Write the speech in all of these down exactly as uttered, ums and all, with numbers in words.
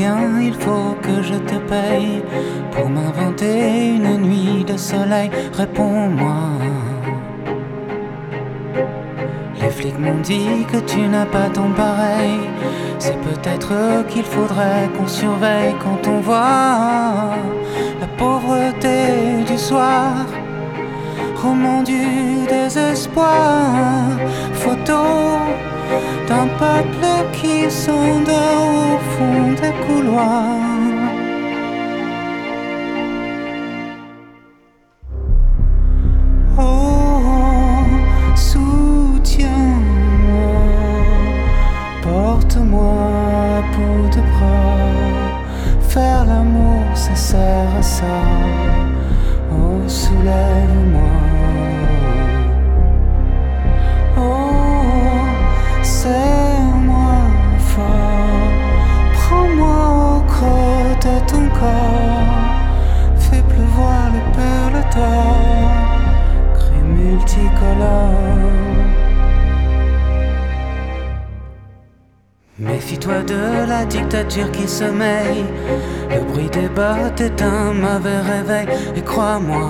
combien il faut que je te paye pour m'inventer une nuit de soleil? Réponds-moi. Les flics m'ont dit que tu n'as pas ton pareil. C'est peut-être qu'il faudrait qu'on surveille quand on voit la pauvreté du soir. Roman du désespoir, photo d'un peuple qui s'endort au fond des couloirs. Oh, soutiens-moi, porte-moi à bout de bras. Faire l'amour, ça sert à ça. Oh, soulève-moi. Serre-moi fort, prends-moi au creux de ton corps, fais pleuvoir les perles d'or, cris multicolores. Méfie-toi de la dictature qui sommeille, le bruit des bottes est un mauvais réveil, et crois-moi,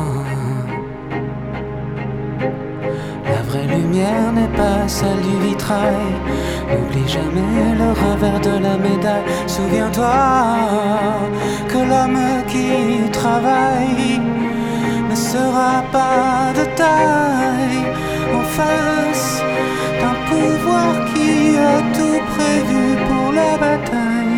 la vraie lumière n'est pas celle du vitrail. N'oublie jamais le revers de la médaille. Souviens-toi que l'homme qui travaille ne sera pas de taille en face d'un pouvoir qui a tout prévu pour la bataille.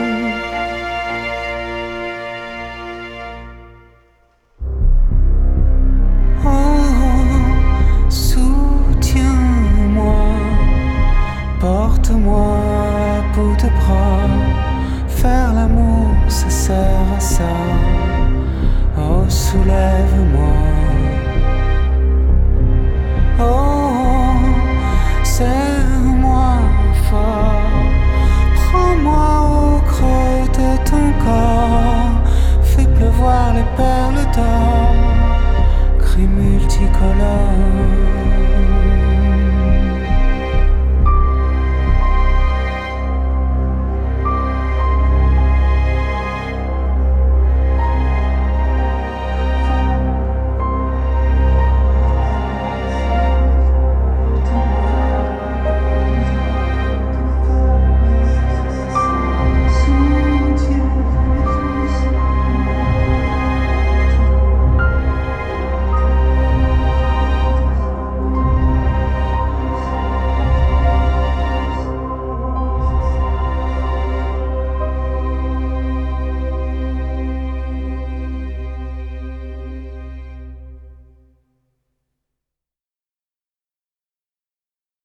Porte-moi à bout de bras, faire l'amour, ça sert à ça. Oh, soulève-moi. Oh, serre-moi fort, prends-moi au creux de ton corps, fais pleuvoir les perles d'or, cris multicolores.